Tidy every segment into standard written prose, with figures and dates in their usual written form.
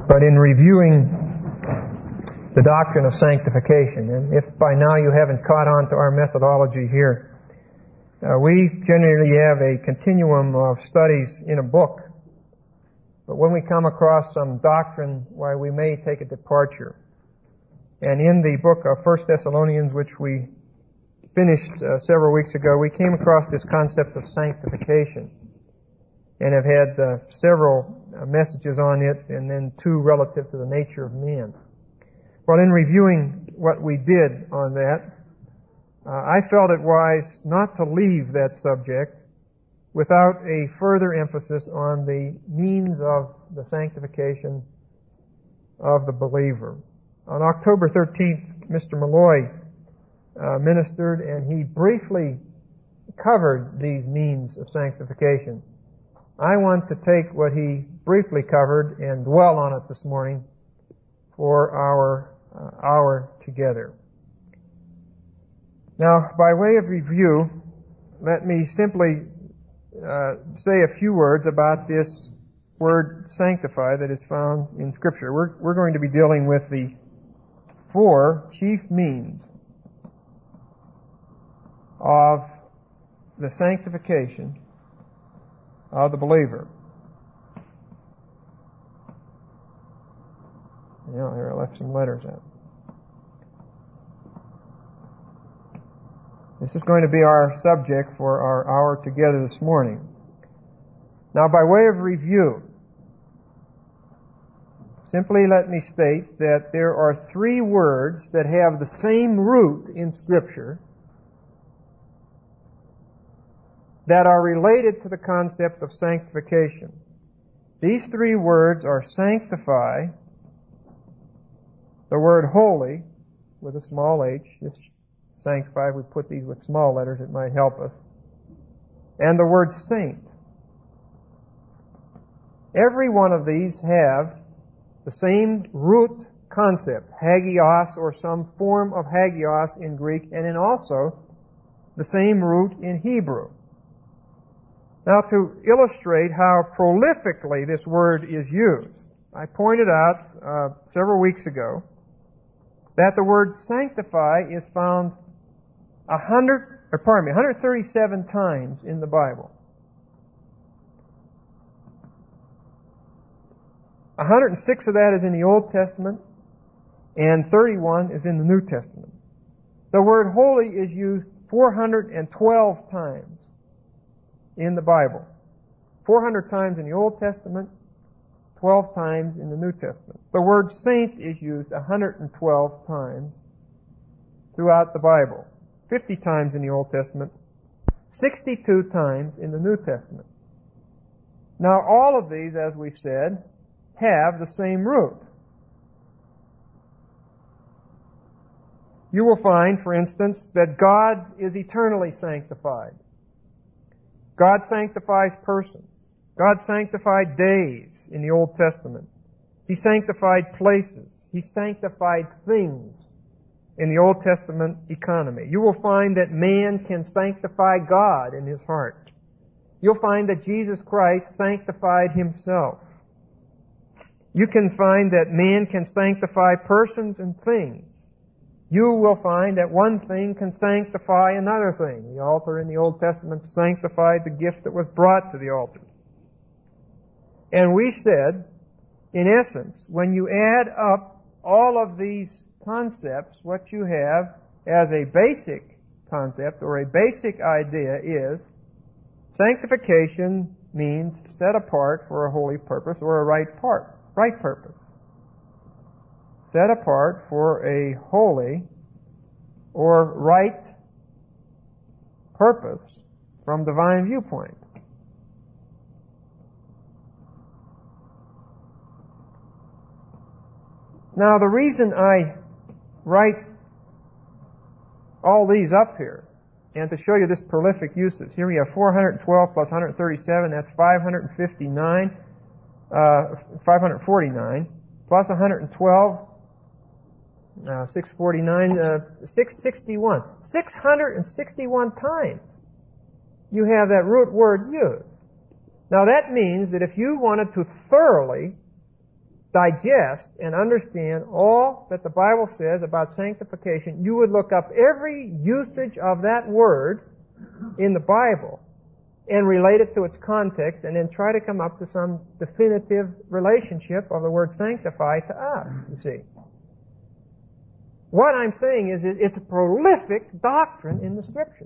But in reviewing the doctrine of sanctification, and if by now you haven't caught on to our methodology here, we generally have a continuum of studies in a book. But when we come across some doctrine, why, we may take a departure. And in the book of 1 Thessalonians, which we finished several weeks ago, we came across this concept of sanctification and have had several messages on it, and then two relative to the nature of man. Well, in reviewing what we did on that, I felt it wise not to leave that subject without a further emphasis on the means of the sanctification of the believer. On October 13th, Mr. Malloy ministered, and he briefly covered these means of sanctification. I want to take what he briefly covered and dwell on it this morning for our hour together. Now, by way of review, let me simply say a few words about this word sanctify that is found in Scripture. We're going to be dealing with the four chief means of the sanctification of the believer. Yeah, here I left some letters out. This is going to be our subject for our hour together this morning. Now, by way of review, simply let me state that there are three words that have the same root in Scripture that are related to the concept of sanctification. These three words are sanctify, the word holy, with a small h. This sanctify, we put these with small letters, it might help us. And the word saint. Every one of these have the same root concept, hagios, or some form of hagios in Greek, and in also the same root in Hebrew. Now, to illustrate how prolifically this word is used, I pointed out several weeks ago that the word sanctify is found 137 times in the Bible. 106 of that is in the Old Testament, and 31 is in the New Testament. The word holy is used 412 times in the Bible. 400 times in the Old Testament, 12 times in the New Testament. The word saint is used 112 times throughout the Bible. 50 times in the Old Testament, 62 times in the New Testament. Now, all of these, as we've said, have the same root. You will find, for instance, that God is eternally sanctified. God sanctifies persons. God sanctified days in the Old Testament. He sanctified places. He sanctified things in the Old Testament economy. You will find that man can sanctify God in his heart. You'll find that Jesus Christ sanctified himself. You can find that man can sanctify persons and things. You will find that one thing can sanctify another thing. The altar in the Old Testament sanctified the gift that was brought to the altar. And we said, in essence, when you add up all of these concepts, what you have as a basic concept or a basic idea is sanctification means set apart for a holy purpose or a right purpose. Set apart for a holy or right purpose from divine viewpoint. Now, the reason I write all these up here, and to show you this prolific usage, here we have 412 plus 137, that's 549, 549, plus 112, 649, 661. 661 times you have that root word used. Now that means that if you wanted to thoroughly digest and understand all that the Bible says about sanctification, you would look up every usage of that word in the Bible and relate it to its context, and then try to come up to some definitive relationship of the word sanctify to us, you see. What I'm saying is it's a prolific doctrine in the Scriptures.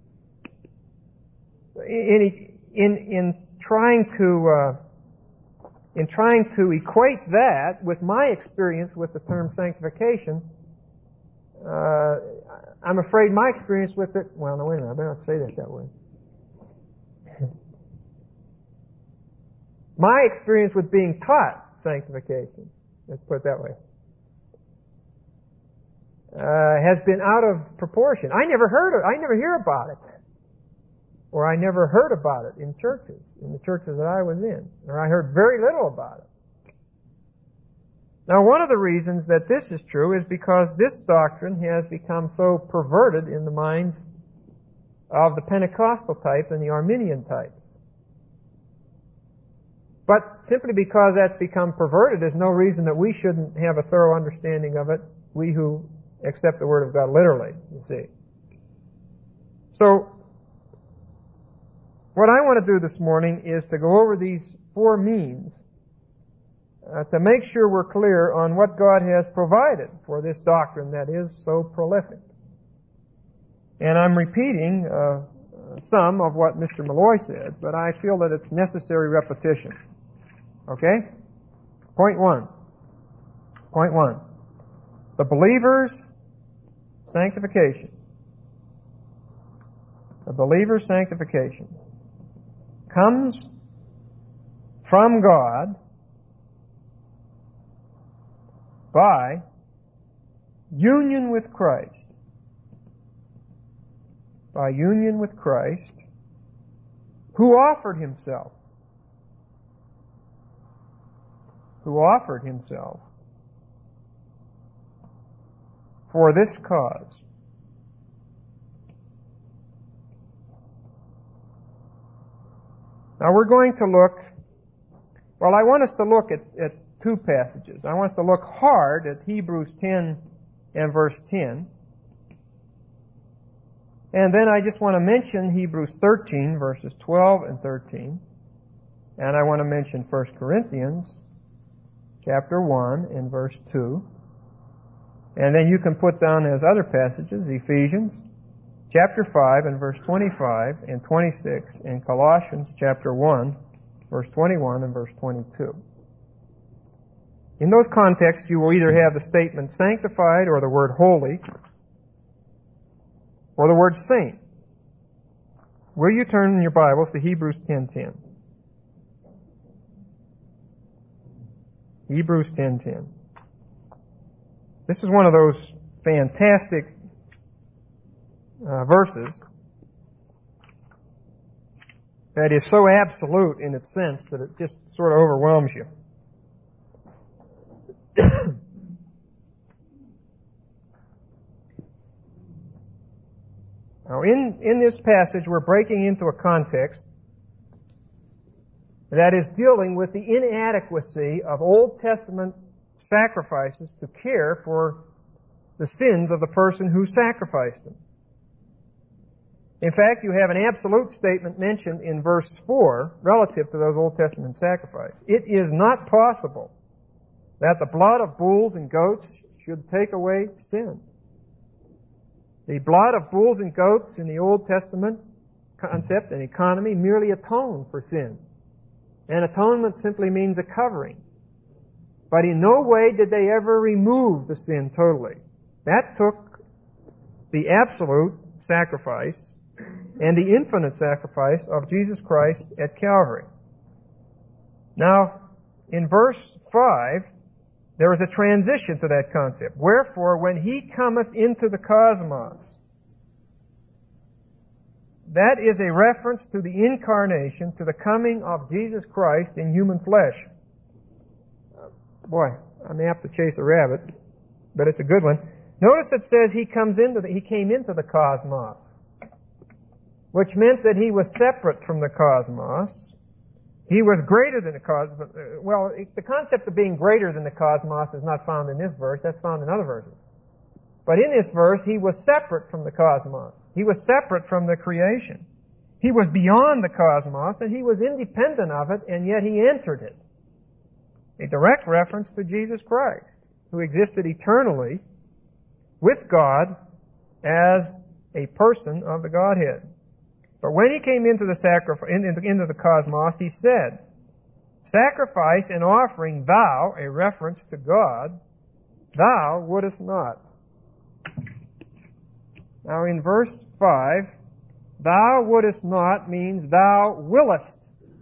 In trying to equate that with my experience with the term sanctification, I'm afraid my experience with it, well, no, wait a minute, I better not say that way. My experience with being taught sanctification, let's put it that way, has been out of proportion. I never hear about it. Or I never heard about it in churches, in the churches that I was in. Or I heard very little about it. Now, one of the reasons that this is true is because this doctrine has become so perverted in the minds of the Pentecostal type and the Arminian type. But simply because that's become perverted, there's no reason that we shouldn't have a thorough understanding of it, we who accept the Word of God literally, you see. So, what I want to do this morning is to go over these four means to make sure we're clear on what God has provided for this doctrine that is so prolific. And I'm repeating some of what Mr. Malloy said, but I feel that it's necessary repetition. Okay? Point one. The believer's sanctification. The believer's sanctification comes from God by union with Christ. By union with Christ, who offered Himself. Who offered Himself for this cause. Now we're going to look, well, I want us to look at two passages. I want us to look hard at Hebrews 10 and verse 10. And then I just want to mention Hebrews 13 verses 12 and 13. And I want to mention 1 Corinthians chapter 1 and verse 2. And then you can put down as other passages Ephesians chapter 5 and verse 25 and 26, and Colossians chapter 1, verse 21 and verse 22. In those contexts, you will either have the statement sanctified or the word holy or the word saint. Will you turn in your Bibles to Hebrews 10:10? Hebrews 10:10. This is one of those fantastic verses that is so absolute in its sense that it just sort of overwhelms you. Now, in this passage, we're breaking into a context that is dealing with the inadequacy of Old Testament sacrifices to care for the sins of the person who sacrificed them. In fact, you have an absolute statement mentioned in verse 4 relative to those Old Testament sacrifices. It is not possible that the blood of bulls and goats should take away sin. The blood of bulls and goats in the Old Testament concept and economy merely atoned for sin. And atonement simply means a covering. But in no way did they ever remove the sin totally. That took the absolute sacrifice and the infinite sacrifice of Jesus Christ at Calvary. Now, in verse 5, there is a transition to that concept. Wherefore, when He cometh into the cosmos, that is a reference to the incarnation, to the coming of Jesus Christ in human flesh. Boy, I'm apt to chase a rabbit, but it's a good one. Notice it says He came into the cosmos, which meant that He was separate from the cosmos, He was greater than the cosmos. Well, the concept of being greater than the cosmos is not found in this verse. That's found in other verses. But in this verse, He was separate from the cosmos. He was separate from the creation. He was beyond the cosmos, and He was independent of it, and yet He entered it. A direct reference to Jesus Christ, who existed eternally with God as a person of the Godhead. But when He came into the cosmos, He said, "Sacrifice and offering thou," a reference to God, "thou wouldest not." Now in verse 5, "thou wouldest not" means thou willest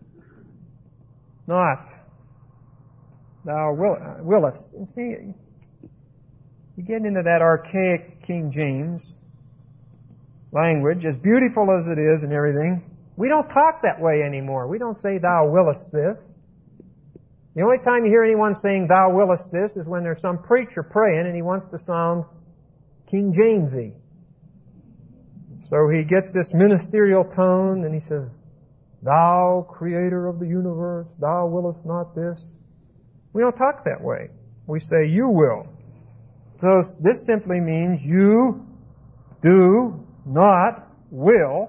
not. Thou willest. And see, you get into that archaic King James language, as beautiful as it is and everything. We don't talk that way anymore. We don't say, "thou willest this." The only time you hear anyone saying, "thou willest this," is when there's some preacher praying and he wants to sound King Jamesy. So he gets this ministerial tone and he says, "Thou creator of the universe, thou willest not this." We don't talk that way. We say, "you will." So this simply means you do not will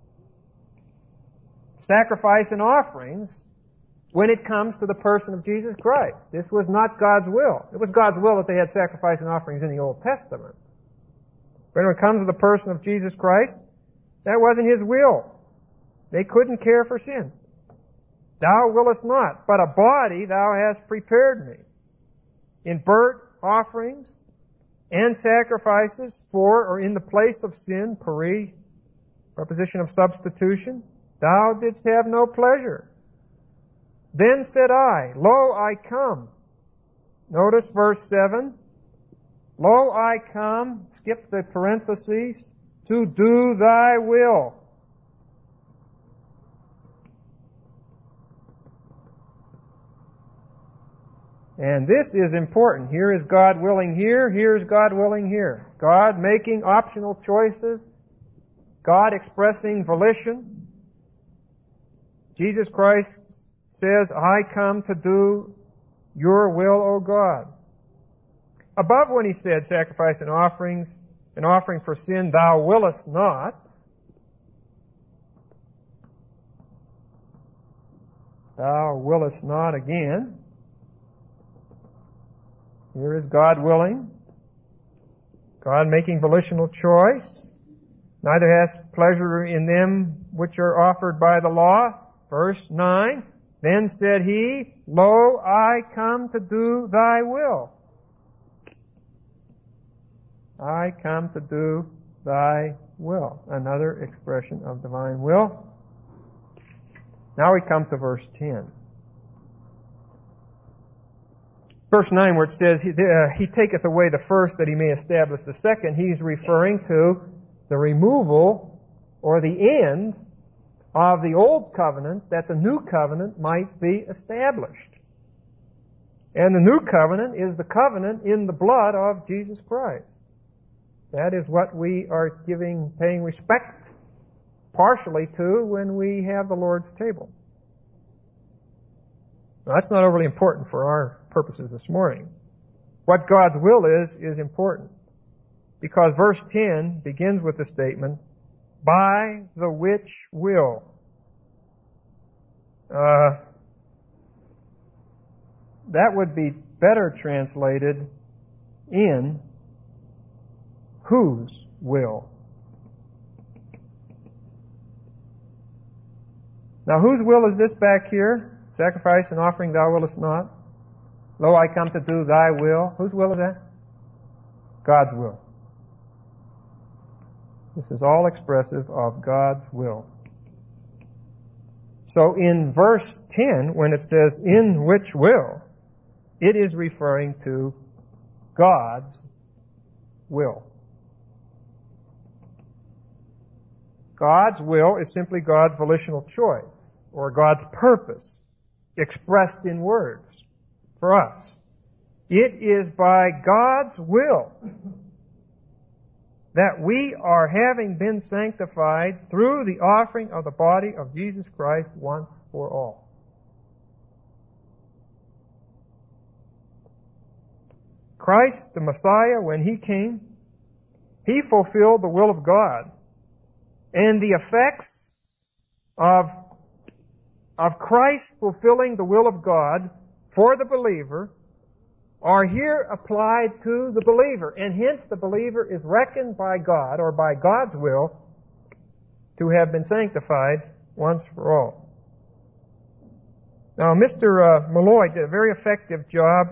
sacrifice and offerings when it comes to the person of Jesus Christ. This was not God's will. It was God's will that they had sacrifice and offerings in the Old Testament. But when it comes to the person of Jesus Christ, that wasn't His will. They couldn't care for sin. "Thou willest not, but a body thou hast prepared me, in burnt offerings and sacrifices for," or in the place of sin, peri, preposition of substitution, "thou didst have no pleasure. Then said I, Lo, I come." Notice verse 7. "Lo, I come," skip the parentheses, "to do thy will." And this is important. Here is God willing here. Here is God willing here. God making optional choices. God expressing volition. Jesus Christ says, "I come to do your will, O God." Above, when He said sacrifice and offerings, an offering for sin, "thou willest not," "thou willest not" again. Here is God willing. God making volitional choice. "Neither hast pleasure in them which are offered by the law." Verse 9. "Then said He, Lo, I come to do thy will." I come to do thy will. Another expression of divine will. Now we come to verse 10. Verse 9, where it says, He taketh away the first that He may establish the second. He's referring to the removal or the end of the old covenant, that the new covenant might be established. And the new covenant is the covenant in the blood of Jesus Christ. That is what we are paying respect partially to when we have the Lord's table. Now, that's not overly important for our purposes this morning. What God's will is important. Because verse 10 begins with the statement, "by the which will." That would be better translated in whose will. Now, whose will is this back here? Sacrifice and offering thou willest not. Lo, I come to do thy will. Whose will is that? God's will. This is all expressive of God's will. So in verse 10, when it says, "in which will," it is referring to God's will. God's will is simply God's volitional choice, or God's purpose, expressed in words for us. It is by God's will that we are having been sanctified through the offering of the body of Jesus Christ once for all. Christ, the Messiah, when He came, He fulfilled the will of God. And the effects of Christ fulfilling the will of God for the believer are here applied to the believer. And hence the believer is reckoned by God, or by God's will, to have been sanctified once for all. Now, Mr. Malloy did a very effective job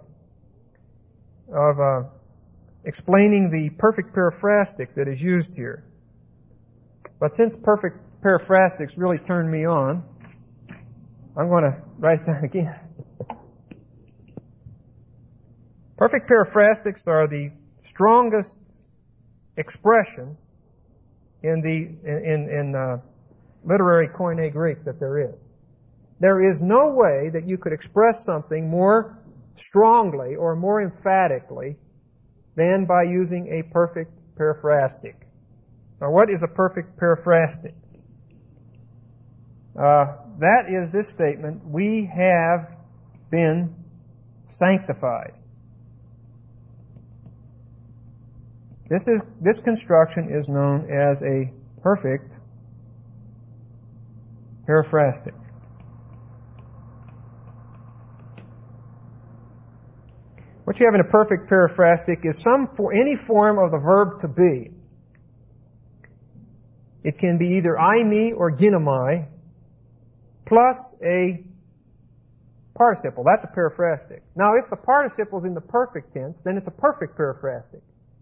of explaining the perfect periphrastic that is used here. But since perfect periphrastics really turned me on, I'm going to write that again. Perfect periphrastics are the strongest expression in literary Koine Greek that there is. There is no way that you could express something more strongly or more emphatically than by using a perfect periphrastic. Now, what is a perfect periphrastic? That is this statement: we have been sanctified. This construction is known as a perfect periphrastic. What you have in a perfect periphrastic is any form of the verb to be. It can be either I, me, or ginomai, plus a participle. That's a periphrastic. Now, if the participle is in the perfect tense, then it's a perfect periphrastic.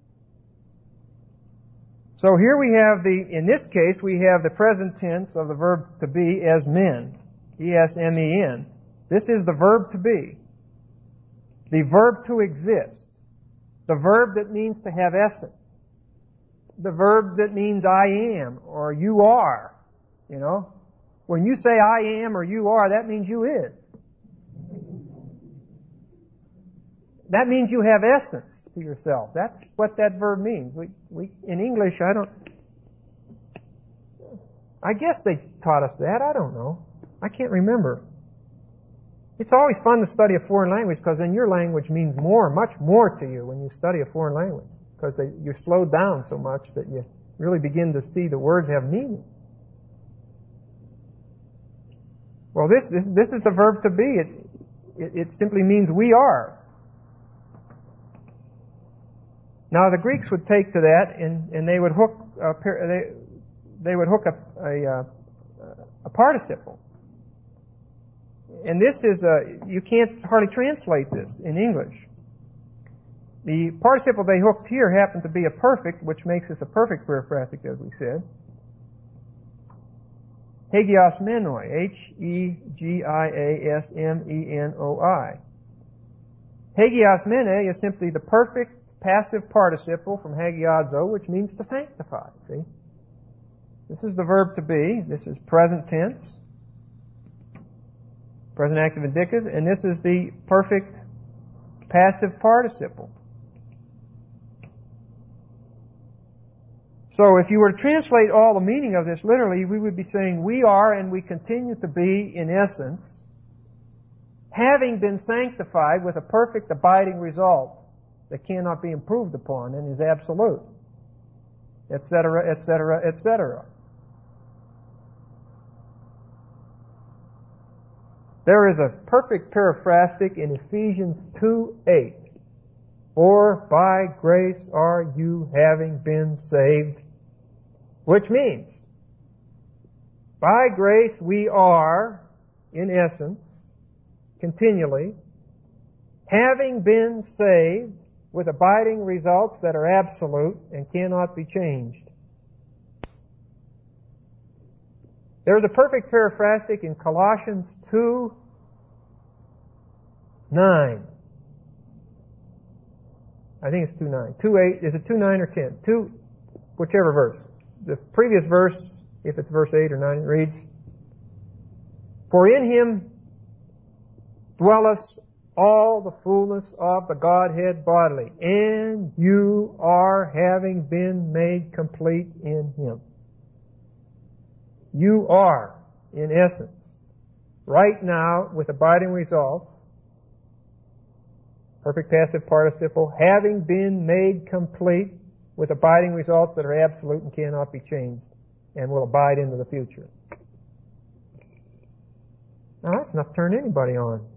So here we have in this case, we have the present tense of the verb to be as men. E-S-M-E-N. This is the verb to be. The verb to exist. The verb that means to have essence. The verb that means I am or you are. You know? When you say I am or you are, that means you is. That means you have essence to yourself. That's what that verb means. We in English, I guess they taught us that. I don't know. I can't remember. It's always fun to study a foreign language because then your language means much more to you when you study a foreign language, because you're slowed down so much that you really begin to see the words have meaning. Well, this is the verb to be. It simply means we are. Now the Greeks would take to that and they would hook a participle. And this is you can't hardly translate this in English. The participle they hooked here happened to be a perfect, which makes this a perfect periphrastic, as we said. Hegiasmenoi, Hegiasmenoi. Hegiasmene is simply the perfect passive participle from hagiadzo, which means to sanctify. See? This is the verb to be. This is present tense, present active indicative, and this is the perfect passive participle. So if you were to translate all the meaning of this literally, we would be saying we are and we continue to be, in essence, having been sanctified with a perfect abiding result that cannot be improved upon and is absolute, etc., etc., etc. There is a perfect periphrastic in Ephesians 2:8. For by grace are you having been saved, which means, by grace we are, in essence, continually, having been saved with abiding results that are absolute and cannot be changed. There's a perfect periphrastic in Colossians 2:9. I think it's 2:9. 2:8. Is it 2:9 or 10? Whichever verse. The previous verse, if it's verse 8 or 9, it reads, For in Him dwelleth all the fullness of the Godhead bodily, and you are having been made complete in Him. You are, in essence, right now, with abiding results, perfect passive participle, having been made complete with abiding results that are absolute and cannot be changed and will abide into the future. Now that's enough to turn anybody on.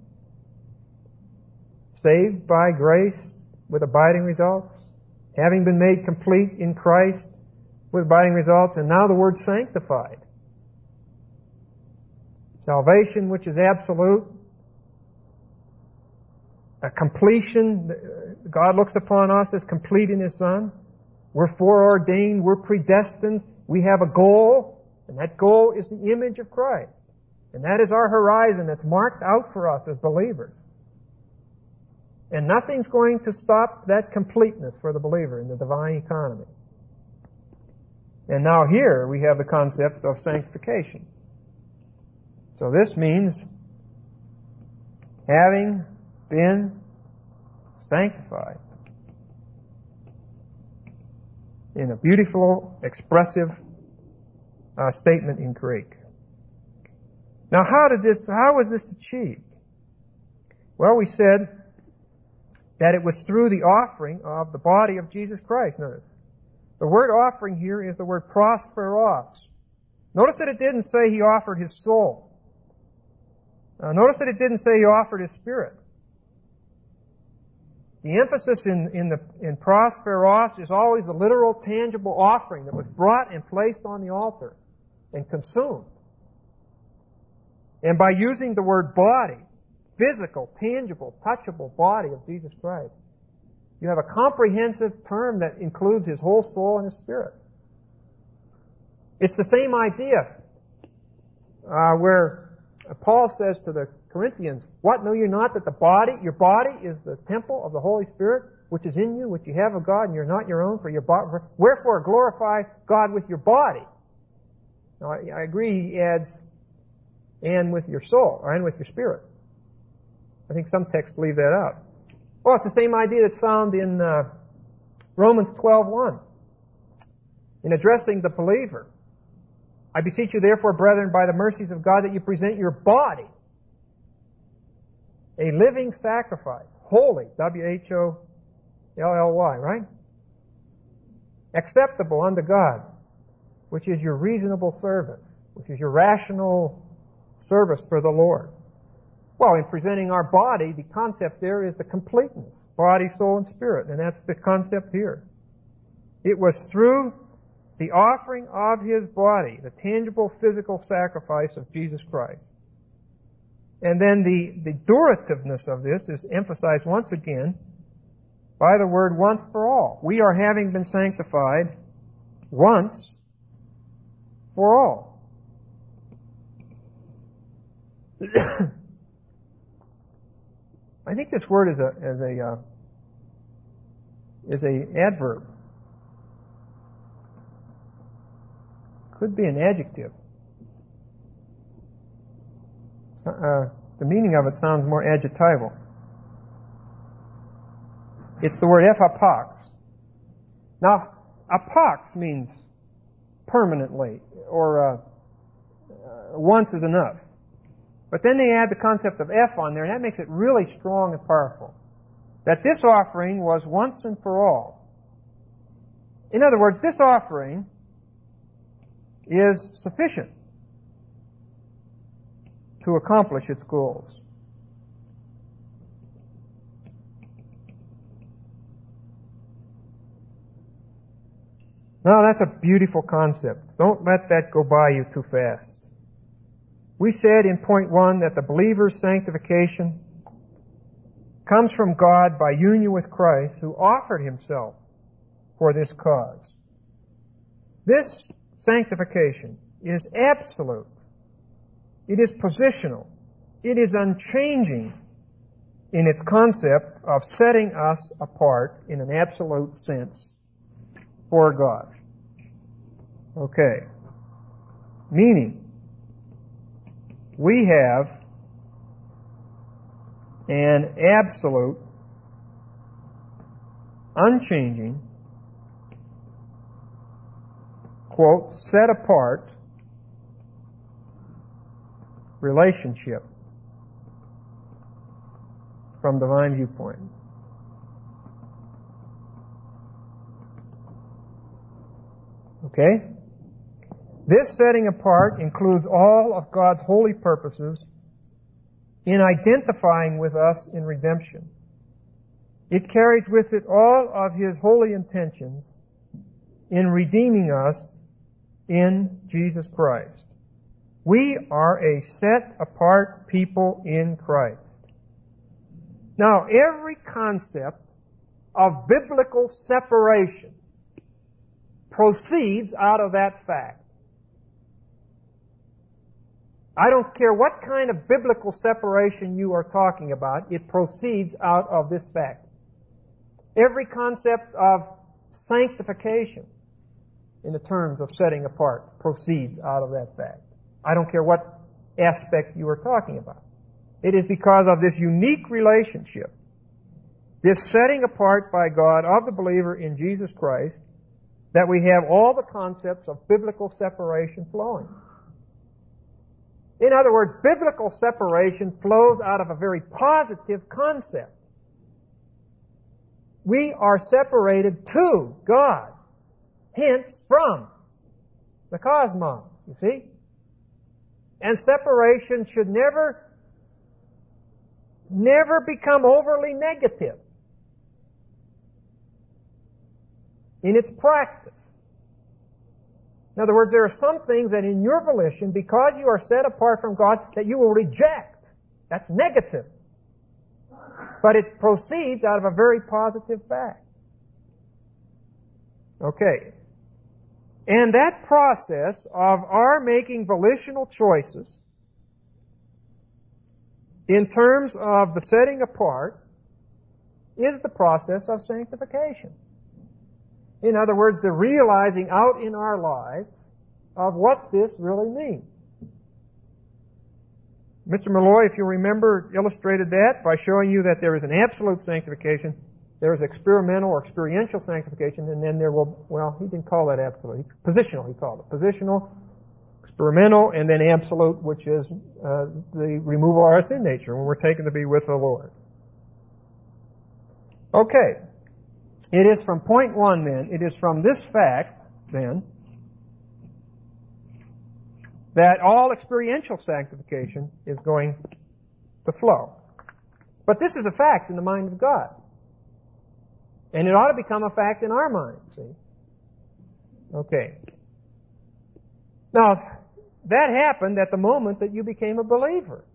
Saved by grace with abiding results, having been made complete in Christ with abiding results, and now the word sanctified. Salvation, which is absolute, a completion. God looks upon us as complete in His Son. We're foreordained, we're predestined, we have a goal, and that goal is the image of Christ. And that is our horizon that's marked out for us as believers. And nothing's going to stop that completeness for the believer in the divine economy. And now here we have the concept of sanctification. So this means having been sanctified in a beautiful, expressive statement in Greek. Now how was this achieved? Well, we said that it was through the offering of the body of Jesus Christ. Notice, the word offering here is the word prosperos. Notice that it didn't say He offered His soul. Notice that it didn't say He offered His spirit. The emphasis in prosperos is always the literal, tangible offering that was brought and placed on the altar and consumed. And by using the word body, physical, tangible, touchable body of Jesus Christ, you have a comprehensive term that includes His whole soul and His spirit. It's the same idea where Paul says to the Corinthians, "What, know you not that your body is the temple of the Holy Spirit, which is in you, which you have of God, and you're not your own, for your body. Wherefore glorify God with your body." Now, I agree, he adds, "and with your soul," or "and with your spirit." I think some texts leave that out. Well, it's the same idea that's found in Romans 12:1. In addressing the believer, "I beseech you therefore, brethren, by the mercies of God, that you present your body a living sacrifice, holy," W-H-O-L-L-Y, right? "Acceptable unto God, which is your reasonable service," which is your rational service for the Lord. Well, in presenting our body, the concept there is the completeness, body, soul, and spirit, and that's the concept here. It was through the offering of His body, the tangible physical sacrifice of Jesus Christ. And then the durativeness of this is emphasized once again by the word once for all. We are having been sanctified once for all. I think this word is a adverb. Could be an adjective. The meaning of it sounds more adjectival. It's the word ephapox. Now, apox means permanently, or once is enough. But then they add the concept of F on there, and that makes it really strong and powerful. That this offering was once and for all. In other words, this offering is sufficient to accomplish its goals. Now that's a beautiful concept. Don't let that go by you too fast. We said in point 1 that the believer's sanctification comes from God by union with Christ, who offered Himself for this cause. This sanctification is absolute. It is positional. It is unchanging in its concept of setting us apart in an absolute sense for God. Okay. Meaning, we have an absolute, unchanging, quote, set apart relationship from divine viewpoint. Okay? This setting apart includes all of God's holy purposes in identifying with us in redemption. It carries with it all of His holy intentions in redeeming us in Jesus Christ. We are a set-apart people in Christ. Now, every concept of biblical separation proceeds out of that fact. I don't care what kind of biblical separation you are talking about, it proceeds out of this fact. Every concept of sanctification, in the terms of setting apart, proceeds out of that fact. I don't care what aspect you are talking about. It is because of this unique relationship, this setting apart by God of the believer in Jesus Christ, that we have all the concepts of biblical separation flowing. In other words, biblical separation flows out of a very positive concept. We are separated to God, hence from the cosmos, you see? And separation should never become overly negative in its practice. In other words, there are some things that in your volition, because you are set apart from God, that you will reject. That's negative. But it proceeds out of a very positive fact. Okay. And that process of our making volitional choices in terms of the setting apart is the process of sanctification. In other words, the realizing out in our lives of what this really means. Mr. Malloy, if you remember, illustrated that by showing you that there is an absolute sanctification, there is experimental or experiential sanctification, and then there will, well, he didn't call that absolute. Positional, he called it. Positional, experimental, and then absolute, which is the removal of our sin nature when we're taken to be with the Lord. Okay. It is from point one, then, it is from this fact, then, that all experiential sanctification is going to flow. But this is a fact in the mind of God. And it ought to become a fact in our mind, see? Okay. Now, that happened at the moment that you became a believer.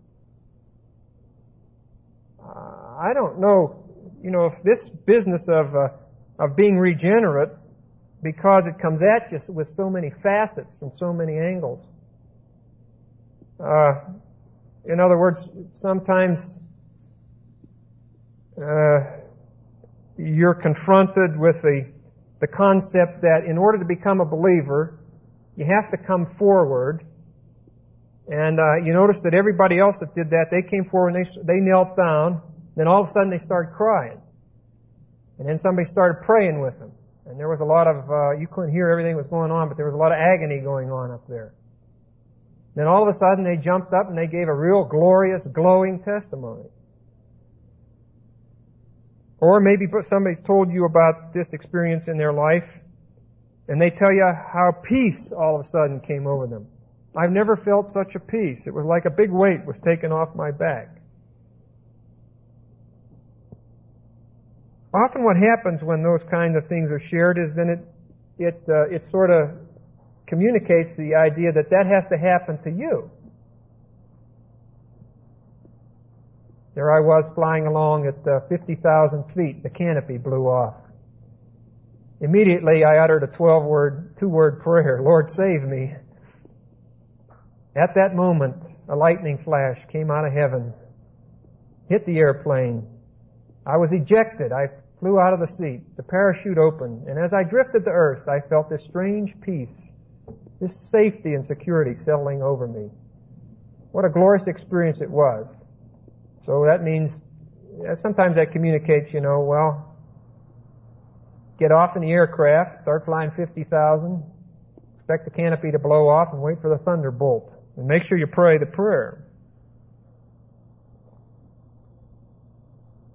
I don't know, if this business of being regenerate, because it comes at you with so many facets from so many angles. In other words, sometimes you're confronted with the concept that in order to become a believer, you have to come forward. And you notice that everybody else that did that, they came forward and they knelt down. Then all of a sudden they started crying. And then somebody started praying with them. And there was a lot of, you couldn't hear everything that was going on, but there was a lot of agony going on up there. Then all of a sudden they jumped up and they gave a real glorious, glowing testimony. Or maybe somebody's told you about this experience in their life, and they tell you how peace all of a sudden came over them. I've never felt such a peace. It was like a big weight was taken off my back. Often what happens when those kind of things are shared is then it sort of communicates the idea that has to happen to you. There I was flying along at 50,000 feet. The canopy blew off. Immediately I uttered a 2-word prayer, Lord save me. At that moment, a lightning flash came out of heaven, hit the airplane. I was ejected. I flew out of the seat. The parachute opened. And as I drifted to earth, I felt this strange peace, this safety and security settling over me. What a glorious experience it was. So that means, sometimes that communicates, well, get off in the aircraft, start flying 50,000, expect the canopy to blow off, and wait for the thunderbolt. And make sure you pray the prayer.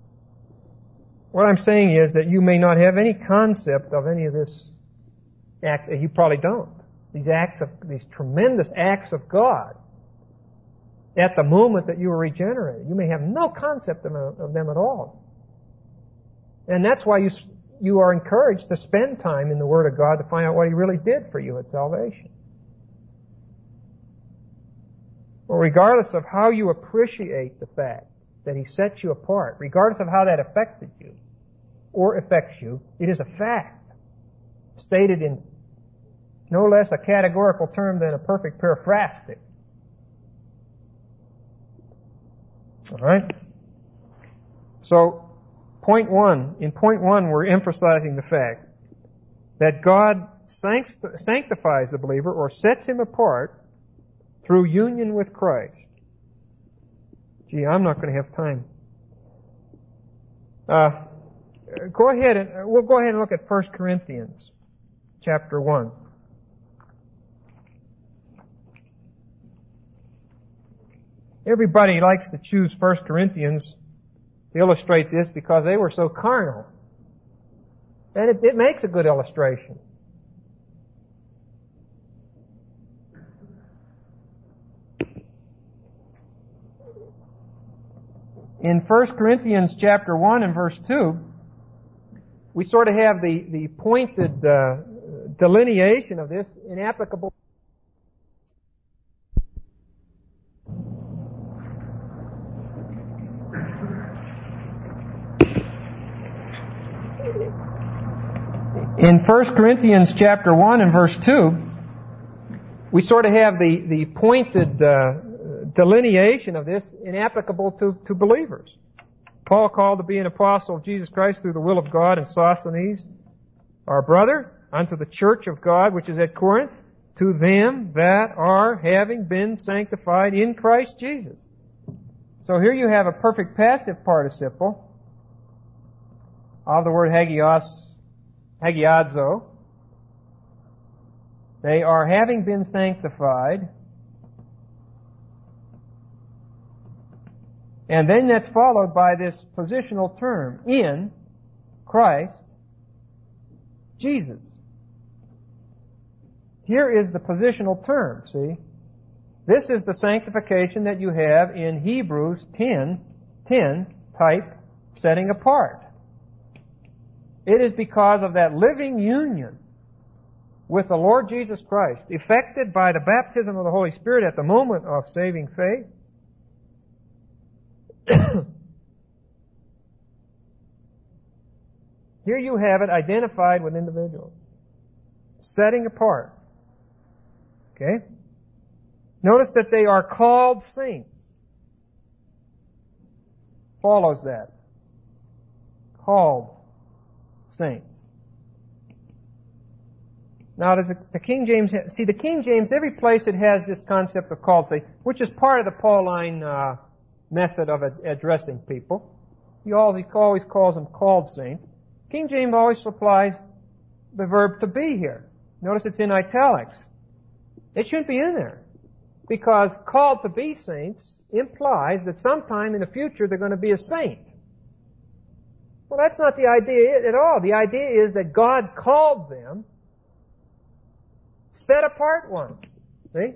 what I'm saying is that you may not have any concept of any of this act. You probably don't. These tremendous acts of God at the moment that you were regenerated. You may have no concept of them at all. And that's why you are encouraged to spend time in the Word of God to find out what He really did for you at salvation. Well, regardless of how you appreciate the fact that He set you apart, regardless of how that affected you or affects you, it is a fact stated in no less a categorical term than a perfect periphrastic. All right? So, in point one, we're emphasizing the fact that God sanctifies the believer or sets him apart through union with Christ. Gee, I'm not going to have time. We'll go ahead and look at 1 Corinthians chapter 1. Everybody likes to choose 1 Corinthians to illustrate this because they were so carnal. And it makes a good illustration. In 1 Corinthians chapter 1 and verse 2, we sort of have the pointed delineation of this inapplicable. In 1 Corinthians chapter 1 and verse 2, we sort of have the pointed delineation of this inapplicable to believers. Paul called to be an apostle of Jesus Christ through the will of God, and Sosthenes, our brother, unto the church of God which is at Corinth, to them that are having been sanctified in Christ Jesus. So here you have a perfect passive participle of the word hagiadzo. They are having been sanctified. And then that's followed by this positional term, in Christ Jesus. Here is the positional term, see? This is the sanctification that you have in Hebrews 10 type setting apart. It is because of that living union with the Lord Jesus Christ, effected by the baptism of the Holy Spirit at the moment of saving faith. Here you have it identified with individuals. Setting apart. Okay? Notice that they are called saints. Follows that. Called saints. Now, does the King James, the King James, every place it has this concept of called saints, which is part of the Pauline method of addressing people. He always calls them called saints. King James always supplies the verb to be here. Notice it's in italics. It shouldn't be in there, because called to be saints implies that sometime in the future they're going to be a saint. Well, that's not the idea at all. The idea is that God called them, set apart ones. See?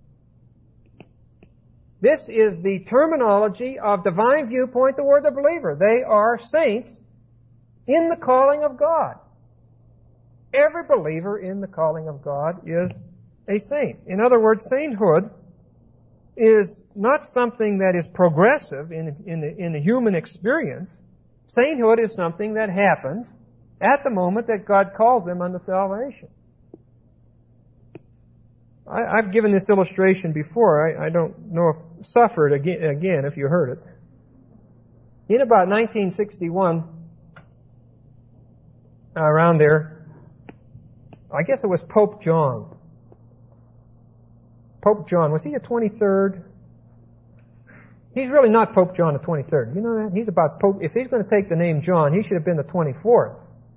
This is the terminology of divine viewpoint toward the believer. They are saints in the calling of God. Every believer in the calling of God is a saint. In other words, sainthood is not something that is progressive in the human experience. Sainthood is something that happens at the moment that God calls them unto salvation. I've given this illustration before. I don't know if suffer it again if you heard it. In about 1961, around there, I guess it was Pope John. Pope John, was he the 23rd? He's really not Pope John the 23rd. You know that? He's about Pope. If he's going to take the name John, he should have been the 24th.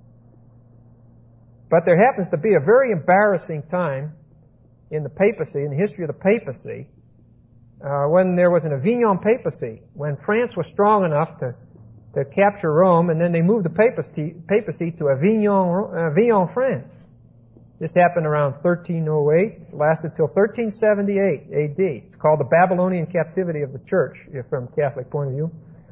But there happens to be a very embarrassing time in the papacy, in the history of the papacy, when there was an Avignon papacy, when France was strong enough to to capture Rome, and then they moved the papacy to Avignon, France. This happened around 1308, lasted till 1378 AD. It's called the Babylonian captivity of the church, from a Catholic point of view.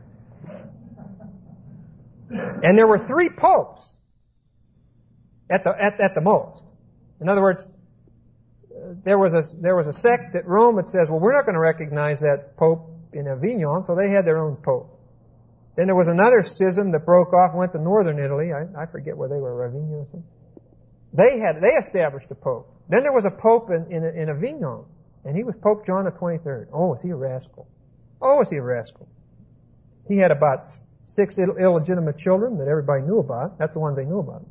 And there were 3 popes at the most. In other words, there was a sect at Rome that says, well, we're not going to recognize that pope in Avignon, so they had their own pope. Then there was another schism that broke off and went to northern Italy. I forget where they were, Avignon or something. They established a pope. Then there was a pope in Avignon, and he was Pope John the 23rd. Oh, was he a rascal? Oh, was he a rascal? He had about 6 illegitimate children that everybody knew about. That's the ones they knew about.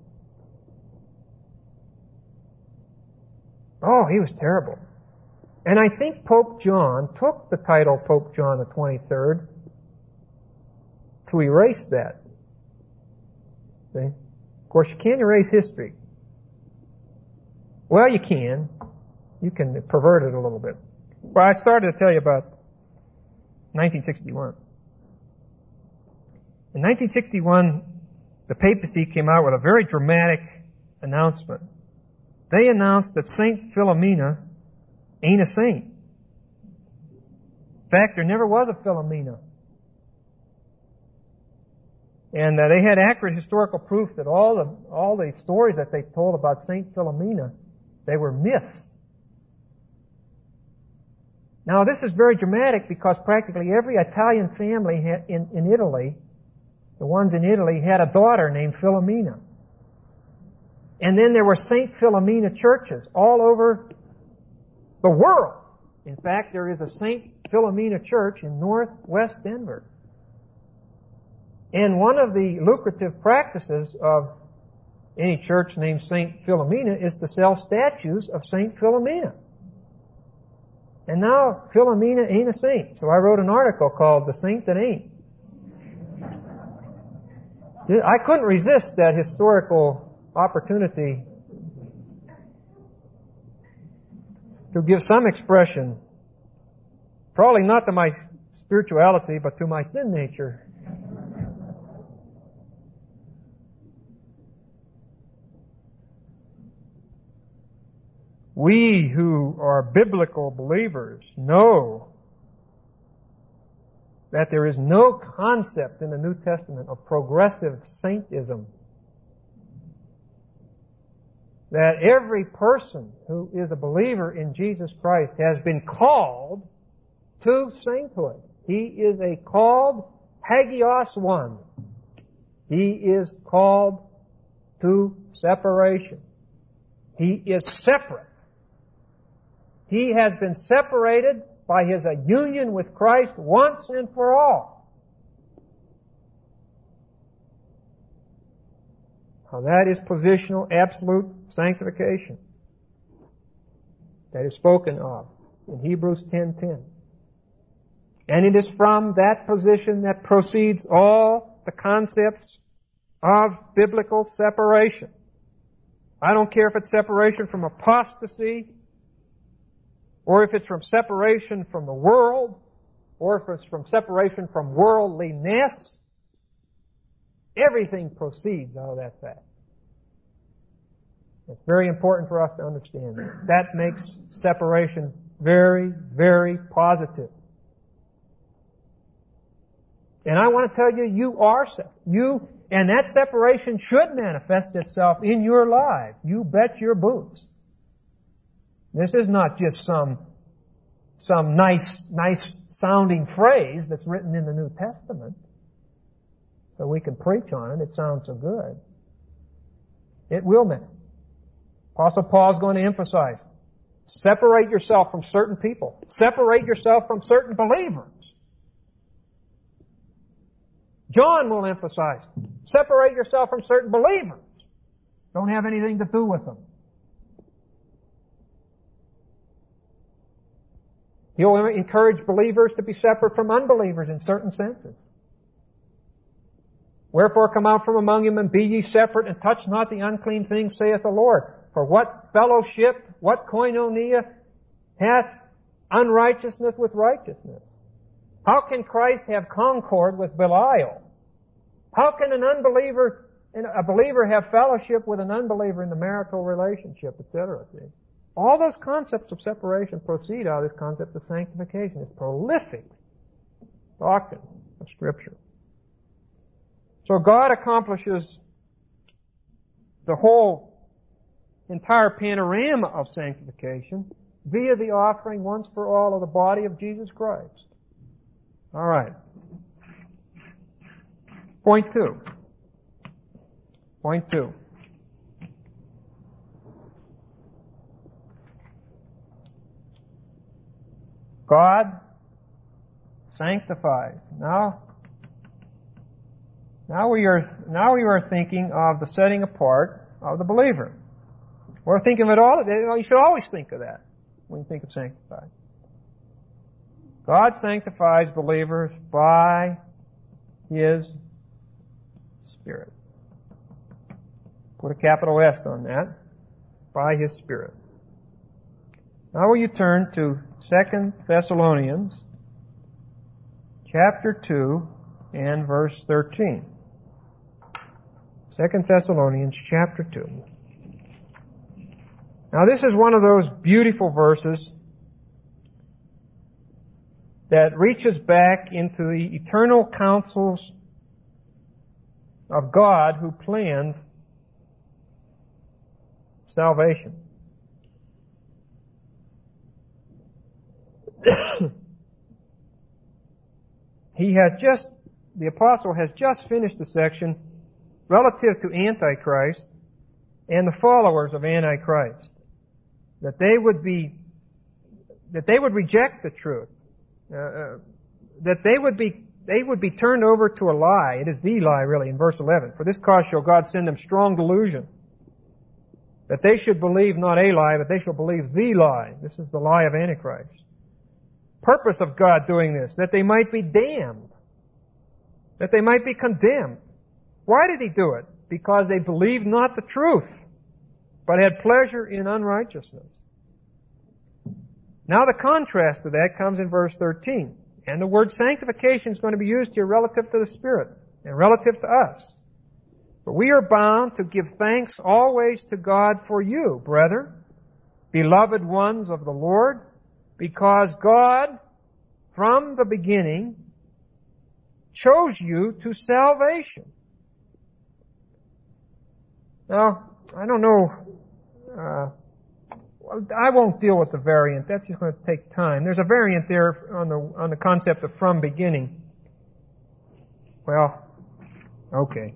Oh, he was terrible. And I think Pope John took the title Pope John the 23rd to erase that. See? Of course, you can't erase history. Well, you can. You can pervert it a little bit. Well, I started to tell you about 1961. In 1961, the papacy came out with a very dramatic announcement. They announced that Saint Philomena ain't a saint. In fact, there never was a Philomena. And they had accurate historical proof that all the stories that they told about Saint Philomena, they were myths. Now, this is very dramatic because practically every Italian family in Italy, the ones in Italy, had a daughter named Philomena. And then there were Saint Philomena churches all over the world. In fact, there is a Saint Philomena church in northwest Denver. And one of the lucrative practices of any church named Saint Philomena is to sell statues of Saint Philomena. And now Philomena ain't a saint. So I wrote an article called The Saint That Ain't. I couldn't resist that historical opportunity to give some expression, probably not to my spirituality, but to my sin nature. We who are biblical believers know that there is no concept in the New Testament of progressive saintism. That every person who is a believer in Jesus Christ has been called to sainthood. He is a called hagios one. He is called to separation. He is separate. He has been separated by his union with Christ once and for all. Now that is positional, absolute sanctification that is spoken of in Hebrews 10:10. And it is from that position that proceeds all the concepts of biblical separation. I don't care if it's separation from apostasy, or if it's from separation from the world, or if it's from separation from worldliness. Everything proceeds out of that fact. It's very important for us to understand that. That makes separation very, very positive. And I want to tell you, you are separate. And that separation should manifest itself in your life. You bet your boots. This is not just some nice sounding phrase that's written in the New Testament. So we can preach on it. It sounds so good. It will manifest. Apostle Paul is going to emphasize, separate yourself from certain people. Separate yourself from certain believers. John will emphasize, separate yourself from certain believers. Don't have anything to do with them. He'll encourage believers to be separate from unbelievers in certain senses. Wherefore come out from among them and be ye separate and touch not the unclean thing, saith the Lord. For what fellowship, what koinonia hath unrighteousness with righteousness? How can Christ have concord with Belial? How can a believer have fellowship with an unbeliever in the marital relationship, etc.? All those concepts of separation proceed out of this concept of sanctification. It's prolific doctrine of Scripture. So God accomplishes the whole entire panorama of sanctification via the offering once for all of the body of Jesus Christ. All right. Point two. God sanctifies. Now we are thinking of the setting apart of the believer. We're thinking of it all. You should always think of that when you think of sanctified. God sanctifies believers by His Spirit. Put a capital S on that. By His Spirit. Now will you turn to 2 Thessalonians chapter 2 and verse 13. 2 Thessalonians chapter 2. Now this is one of those beautiful verses that reaches back into the eternal counsels of God who planned salvation. The apostle has just finished the section relative to Antichrist and the followers of Antichrist. That they would reject the truth. That they would be turned over to a lie. It is the lie, really, in verse 11. For this cause shall God send them strong delusion, that they should believe not a lie, but they shall believe the lie. This is the lie of Antichrist. Purpose of God doing this, that they might be damned, that they might be condemned. Why did He do it? Because they believed not the truth, but had pleasure in unrighteousness. Now the contrast to that comes in verse 13. And the word sanctification is going to be used here relative to the Spirit and relative to us. But we are bound to give thanks always to God for you, brethren, beloved ones of the Lord, because God, from the beginning, chose you to salvation. Now, I don't know, I won't deal with the variant. That's just going to take time. There's a variant there on the concept of from beginning. Well, okay.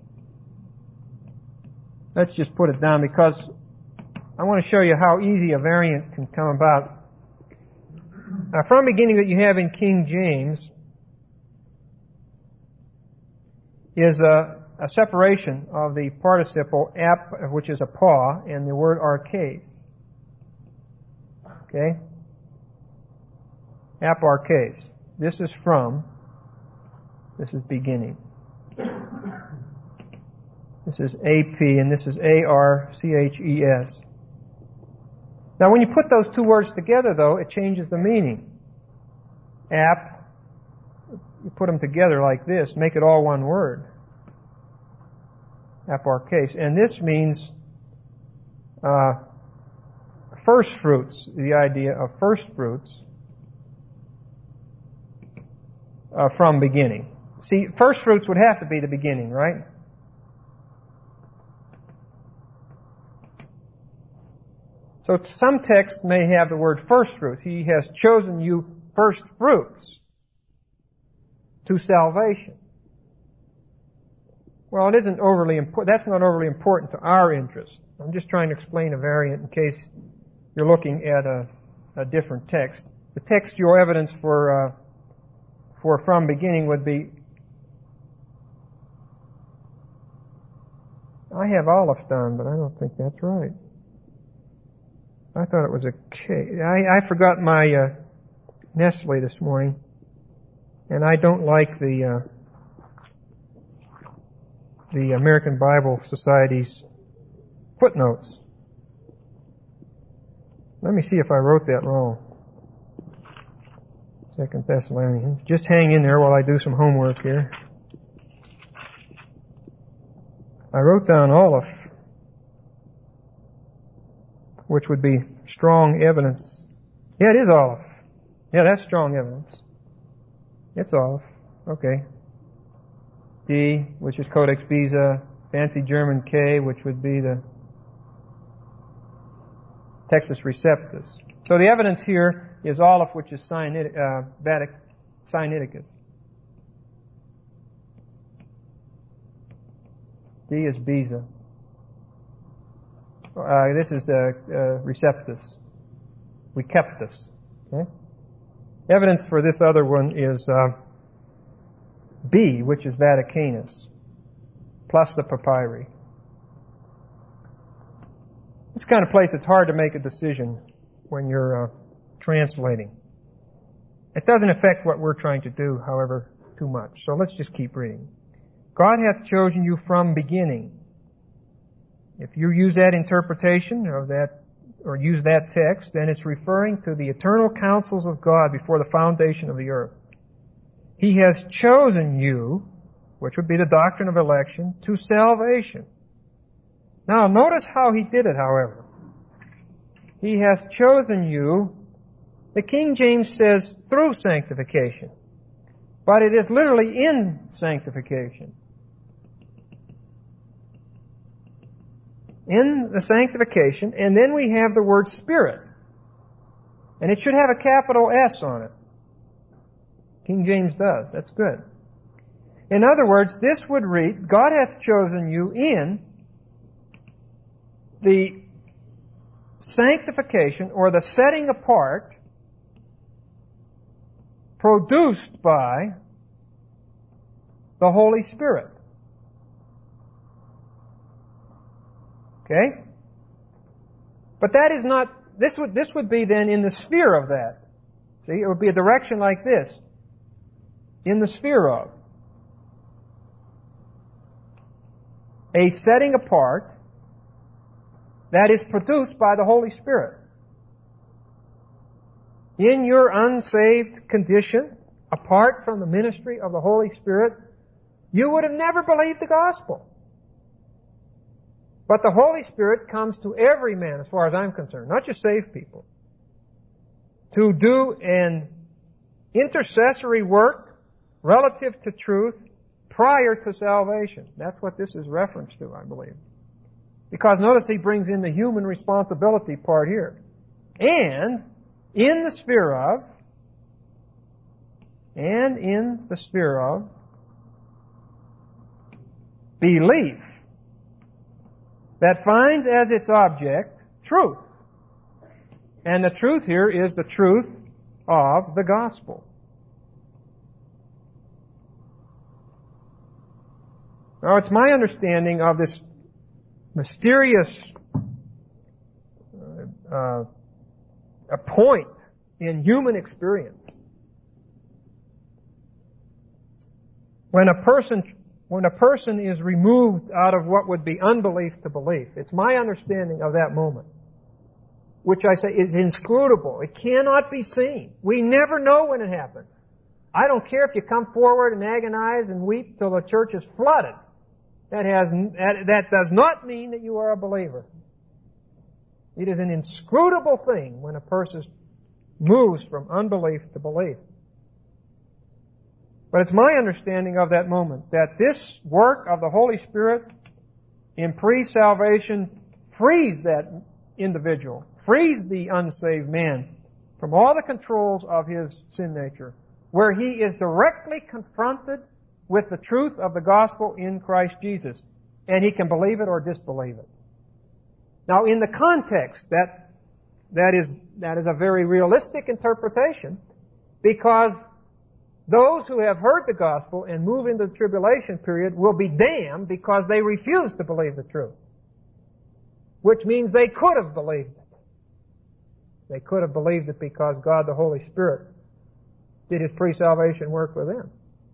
Let's just put it down because I want to show you how easy a variant can come about. From beginning that you have in King James is a separation of the participle ap, which is a paw, and the word arche. Okay? Aparches. This is from. This is beginning. This is AP, and this is ARCHES. Now, when you put those two words together, though, it changes the meaning. Ap, you put them together like this, make it all one word. Aparches. And this means first fruits, the idea of first fruits from beginning. See, first fruits would have to be the beginning, right? So some texts may have the word first fruits. He has chosen you first fruits to salvation. Well, it isn't overly important. That's not overly important to our interest. I'm just trying to explain a variant in case you're looking at a different text. The textual evidence for from beginning would be, I have Aleph-Don, but I don't think that's right. I thought it was a K. I forgot my Nestle this morning, and I don't like the American Bible Society's footnotes. Let me see if I wrote that wrong. 2 Thessalonians. Just hang in there while I do some homework here. I wrote down Aleph, which would be strong evidence. Yeah, it is Aleph. Yeah, that's strong evidence. It's Aleph. Okay. D, which is Codex Beeza. Fancy German K, which would be the Textus Receptus. So the evidence here is Aleph, which is Sinaiticus. D is Beeza. This is Receptus. We kept this. Okay? Evidence for this other one is B, which is Vaticanus, plus the papyri. This kind of place, it's hard to make a decision when you're translating. It doesn't affect what we're trying to do, however, too much. So let's just keep reading. God hath chosen you from beginning. If you use that interpretation of that, or use that text, then it's referring to the eternal counsels of God before the foundation of the earth. He has chosen you, which would be the doctrine of election, to salvation. Now, notice how he did it, however. He has chosen you, the King James says, through sanctification. But it is literally in sanctification. In the sanctification, and then we have the word Spirit. And it should have a capital S on it. King James does. That's good. In other words, this would read, God hath chosen you in the sanctification, or the setting apart, produced by the Holy Spirit. Okay? But that is not, this would be then in the sphere of that. See, it would be a direction like this. In the sphere of. A setting apart that is produced by the Holy Spirit. In your unsaved condition, apart from the ministry of the Holy Spirit, you would have never believed the gospel. But the Holy Spirit comes to every man, as far as I'm concerned, not just saved people, to do an intercessory work relative to truth prior to salvation. That's what this is referenced to, I believe. Because notice he brings in the human responsibility part here. And in the sphere of, belief that finds as its object truth. And the truth here is the truth of the gospel. Now, it's my understanding of this mysterious a point in human experience. When a person is removed out of what would be unbelief to belief, it's my understanding of that moment, which I say is inscrutable. It cannot be seen. We never know when it happens. I don't care if you come forward and agonize and weep till the church is flooded. That does not mean that you are a believer. It is an inscrutable thing when a person moves from unbelief to belief. But it's my understanding of that moment that this work of the Holy Spirit in pre-salvation frees that individual, frees the unsaved man from all the controls of his sin nature, where he is directly confronted with the truth of the gospel in Christ Jesus, and he can believe it or disbelieve it. Now, in the context, that is a very realistic interpretation, because those who have heard the gospel and move into the tribulation period will be damned because they refuse to believe the truth. Which means they could have believed it. They could have believed it because God the Holy Spirit did His pre-salvation work for them.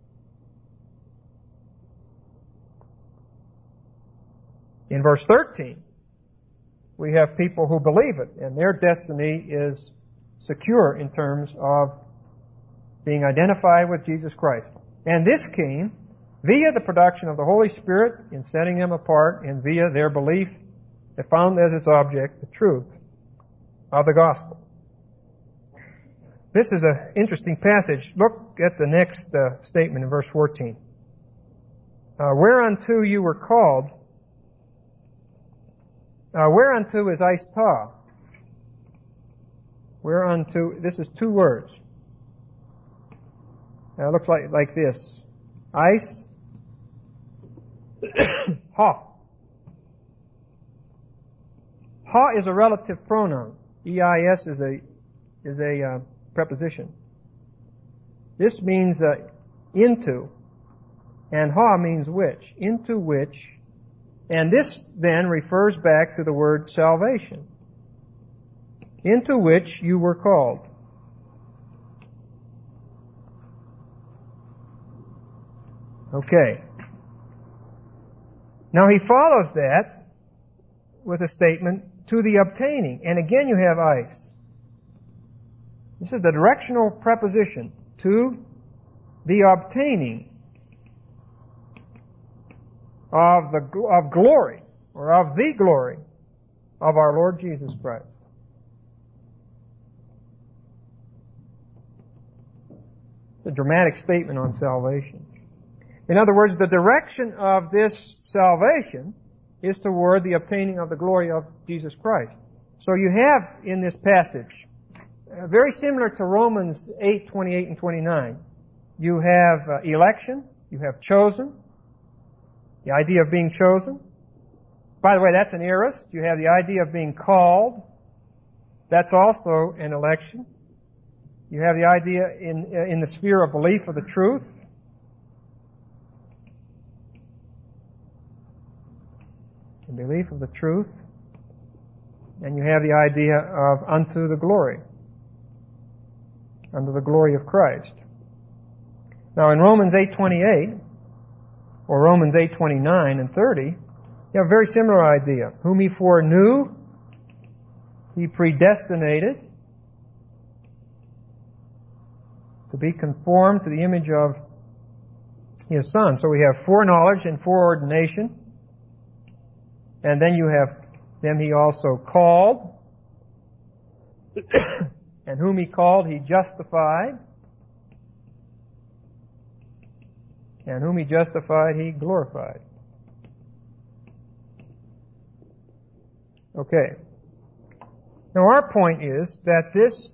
In verse 13, we have people who believe it, and their destiny is secure in terms of being identified with Jesus Christ. And this came via the production of the Holy Spirit in setting them apart, and via their belief that found as its object the truth of the gospel. This is an interesting passage. Look at the next statement in verse 14. Whereunto you were called. Whereunto is eis ta. Whereunto, this is two words. It looks like this. Eis, ha. Ha is a relative pronoun. E-I-S is a preposition. This means into, and ha means which. Into which, and this then refers back to the word salvation. Into which you were called. Okay. Now he follows that with a statement, to the obtaining. And again you have eis. This is the directional preposition. To the obtaining of glory, or of the glory of our Lord Jesus Christ. It's a dramatic statement on salvation. In other words, the direction of this salvation is toward the obtaining of the glory of Jesus Christ. So you have in this passage, very similar to Romans 8, 28 and 29, you have election, you have chosen, the idea of being chosen. By the way, that's an aorist. You have the idea of being called. That's also an election. You have the idea in the sphere of belief of the truth. The belief of the truth. And you have the idea of unto the glory. Unto the glory of Christ. Now in Romans 8:28, or Romans 8:29 and 30, you have a very similar idea. Whom he foreknew, he predestinated to be conformed to the image of his Son. So we have foreknowledge and foreordination. And then you have them he also called. And whom he called, he justified. And whom he justified, he glorified. Okay. Now our point is that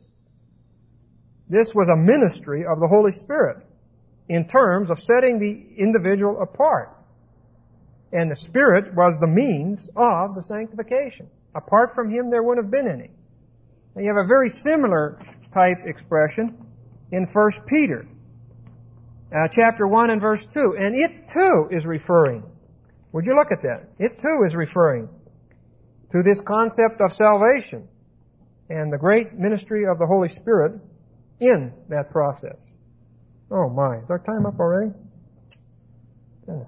this was a ministry of the Holy Spirit in terms of setting the individual apart. And the Spirit was the means of the sanctification. Apart from Him, there wouldn't have been any. And you have a very similar type expression in 1 Peter. Chapter 1 and verse 2. And it too is referring. Would you look at that? It too is referring to this concept of salvation and the great ministry of the Holy Spirit in that process. Oh my, is our time up already? Goodness.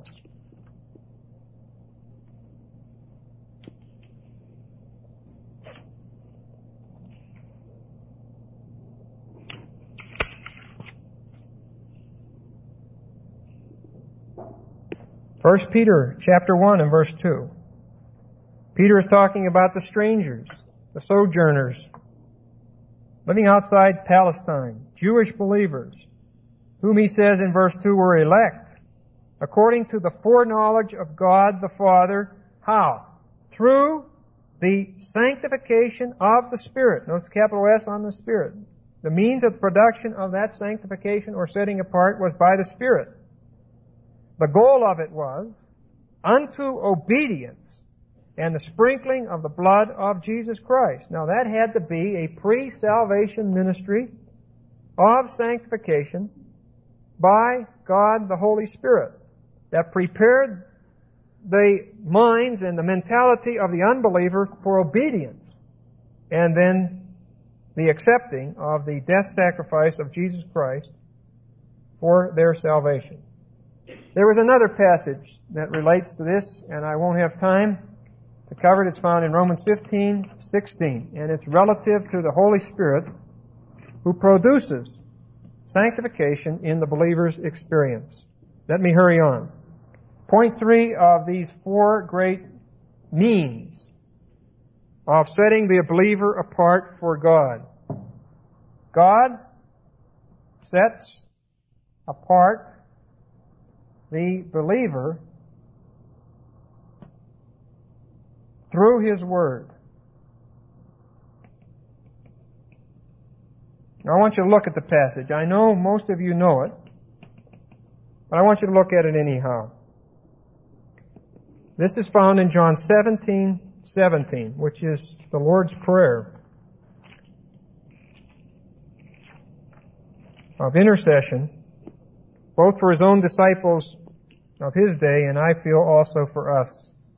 First Peter chapter 1 and verse 2. Peter is talking about the strangers, the sojourners, living outside Palestine, Jewish believers, whom he says in verse 2 were elect, according to the foreknowledge of God the Father. How? Through the sanctification of the Spirit. Notice capital S on the Spirit. The means of production of that sanctification or setting apart was by the Spirit. The goal of it was unto obedience and the sprinkling of the blood of Jesus Christ. Now that had to be a pre-salvation ministry of sanctification by God the Holy Spirit that prepared the minds and the mentality of the unbeliever for obedience and then the accepting of the death sacrifice of Jesus Christ for their salvation. There was another passage that relates to this, and I won't have time to cover it. It's found in Romans 15:16, and it's relative to the Holy Spirit who produces sanctification in the believer's experience. Let me hurry on. Point 3 of these 4 great means of setting the believer apart for God. God sets apart the believer through His Word. Now I want you to look at the passage. I know most of you know it, but I want you to look at it anyhow. This is found in John 17:17, which is the Lord's Prayer of intercession, both for His own disciples of His day, and I feel also for us.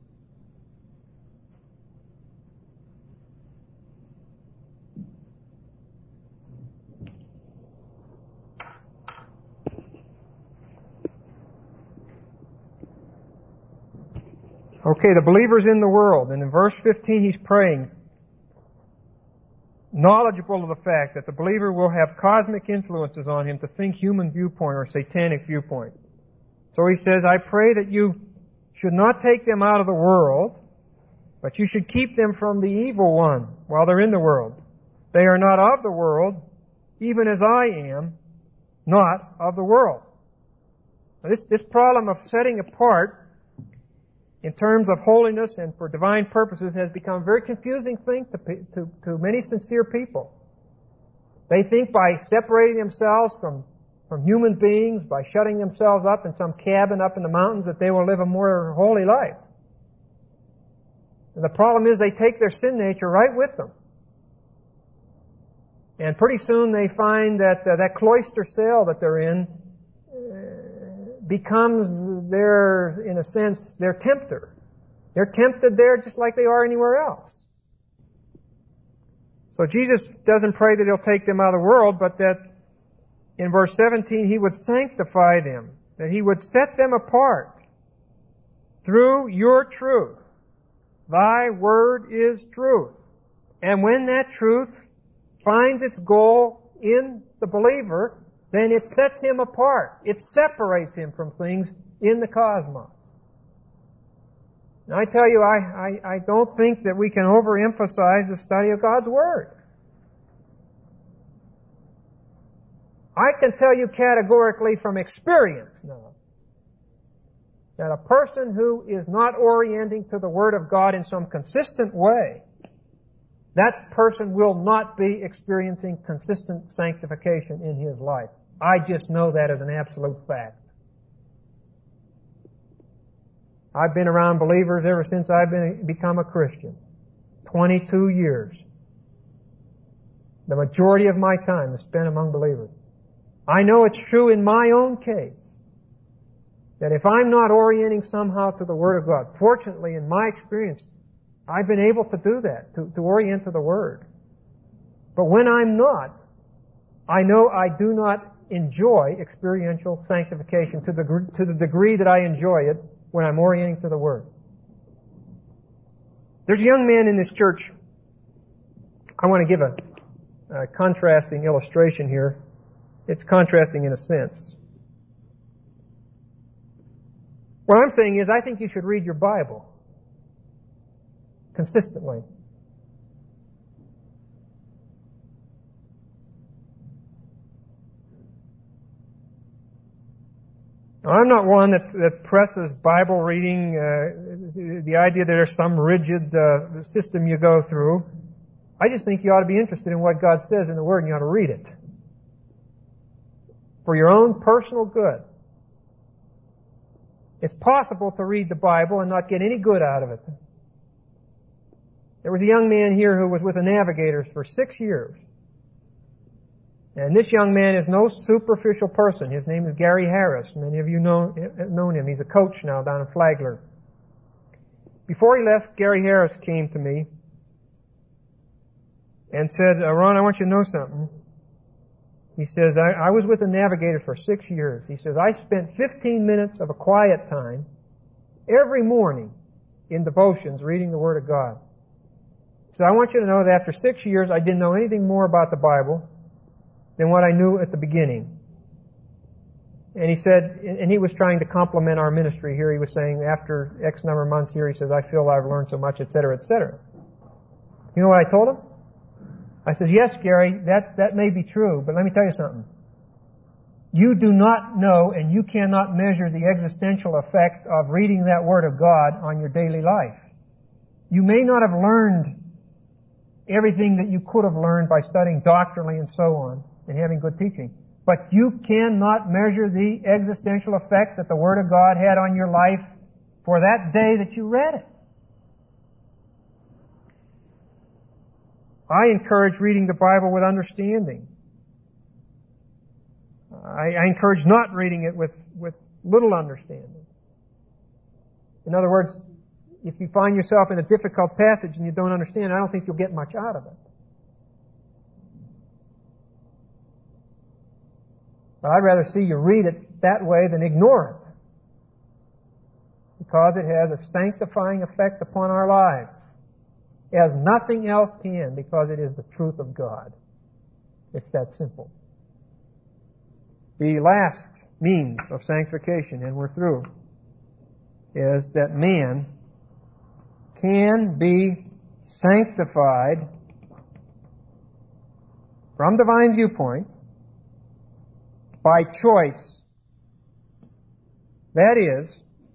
Okay, the believer's in the world, and in verse 15 he's praying, knowledgeable of the fact that the believer will have cosmic influences on him to think human viewpoint or satanic viewpoint. So he says, I pray that you should not take them out of the world, but you should keep them from the evil one while they're in the world. They are not of the world, even as I am not of the world. Now this problem of setting apart in terms of holiness and for divine purposes has become a very confusing thing to many sincere people. They think by separating themselves from human beings, by shutting themselves up in some cabin up in the mountains, that they will live a more holy life. And the problem is they take their sin nature right with them. And pretty soon they find that that cloister cell that they're in becomes in a sense, their tempter. They're tempted there just like they are anywhere else. So Jesus doesn't pray that He'll take them out of the world, but that in verse 17 He would sanctify them, that He would set them apart through your truth. Thy word is truth. And when that truth finds its goal in the believer, then it sets him apart. It separates him from things in the cosmos. Now I tell you, I don't think that we can overemphasize the study of God's Word. I can tell you categorically from experience now that a person who is not orienting to the Word of God in some consistent way, that person will not be experiencing consistent sanctification in his life. I just know that as an absolute fact. I've been around believers ever since I've become a Christian. 22 years. The majority of my time is spent among believers. I know it's true in my own case that if I'm not orienting somehow to the Word of God, fortunately in my experience, I've been able to do that, to orient to the Word. But when I'm not, I know I do not enjoy experiential sanctification to the degree that I enjoy it when I'm orienting to the Word. There's a young man in this church. I want to give a contrasting illustration here. It's contrasting in a sense. What I'm saying is I think you should read your Bible consistently. I'm not one that presses Bible reading, the idea that there's some rigid system you go through. I just think you ought to be interested in what God says in the Word and you ought to read it for your own personal good. It's possible to read the Bible and not get any good out of it. There was a young man here who was with the Navigators for 6 years. And this young man is no superficial person. His name is Gary Harris. Many of you have known him. He's a coach now down in Flagler. Before he left, Gary Harris came to me and said, Ron, I want you to know something. He says, I was with the Navigators for 6 years. He says, I spent 15 minutes of a quiet time every morning in devotions reading the Word of God. So I want you to know that after 6 years, I didn't know anything more about the Bible than what I knew at the beginning. And he said, and he was trying to compliment our ministry here. He was saying, after X number of months here, he says, I feel I've learned so much, etc., etc. You know what I told him? I said, yes, Gary, that may be true, but let me tell you something. You do not know and you cannot measure the existential effect of reading that Word of God on your daily life. You may not have learned everything that you could have learned by studying doctrinally and so on and having good teaching. But you cannot measure the existential effect that the Word of God had on your life for that day that you read it. I encourage reading the Bible with understanding. I encourage not reading it with little understanding. In other words, if you find yourself in a difficult passage and you don't understand, I don't think you'll get much out of it. But I'd rather see you read it that way than ignore it. Because it has a sanctifying effect upon our lives. As nothing else can, because it is the truth of God. It's that simple. The last means of sanctification, and we're through, is that man can be sanctified from divine viewpoint by choice. That is,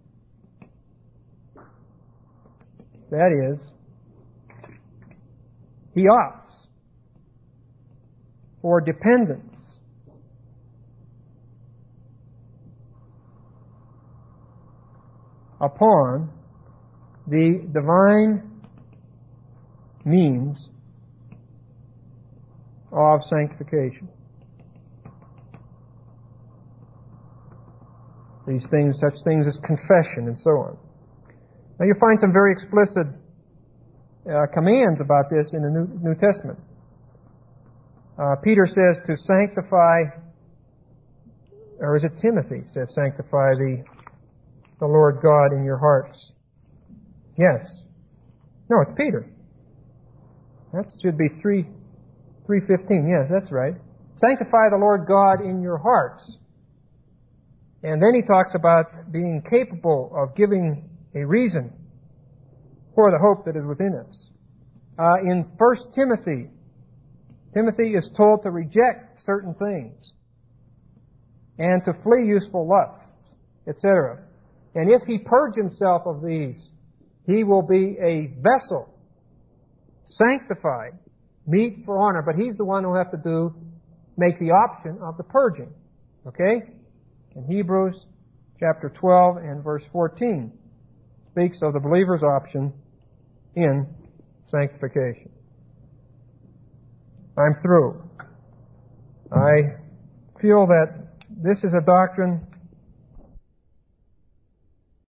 he opts for dependence upon the divine means of sanctification. These things, such things as confession and so on. Now you find some very explicit commands about this in the New Testament. Peter says to sanctify, or is it Timothy says sanctify the Lord God in your hearts? Yes. No, it's Peter. That should be 3:15. Yes, that's right. Sanctify the Lord God in your hearts. And then he talks about being capable of giving a reason for the hope that is within us. In 1 Timothy, Timothy is told to reject certain things and to flee useful lusts, etc. And if he purge himself of these, he will be a vessel, sanctified, meet for honor. But he's the one who will have to make the option of the purging. Okay? In Hebrews chapter 12 and verse 14 speaks of the believer's option in sanctification. I'm through. I feel that this is a doctrine